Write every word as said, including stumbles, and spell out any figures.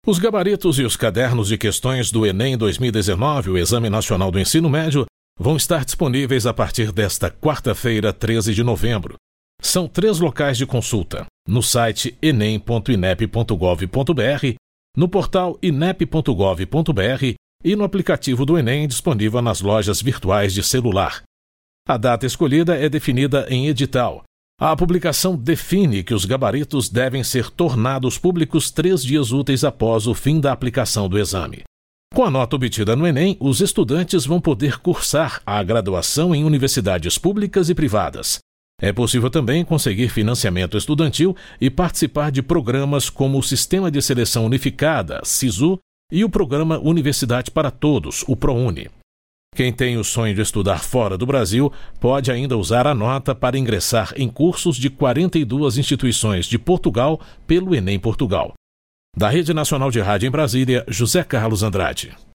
Os gabaritos e os cadernos de questões do Enem dois mil e dezenove, o Exame Nacional do Ensino Médio, vão estar disponíveis a partir desta quarta-feira, treze de novembro. São três locais de consulta: no site enem ponto inep ponto gov ponto br, no portal inep ponto gov ponto br e no aplicativo do Enem disponível nas lojas virtuais de celular. A data escolhida é definida em edital. A publicação define que os gabaritos devem ser tornados públicos três dias úteis após o fim da aplicação do exame. Com a nota obtida no Enem, os estudantes vão poder cursar a graduação em universidades públicas e privadas. É possível também conseguir financiamento estudantil e participar de programas como o Sistema de Seleção Unificada, SISU, e o Programa Universidade para Todos, o ProUni. Quem tem o sonho de estudar fora do Brasil pode ainda usar a nota para ingressar em cursos de quarenta e duas instituições de Portugal pelo Enem Portugal. Da Rede Nacional de Rádio em Brasília, José Carlos Andrade.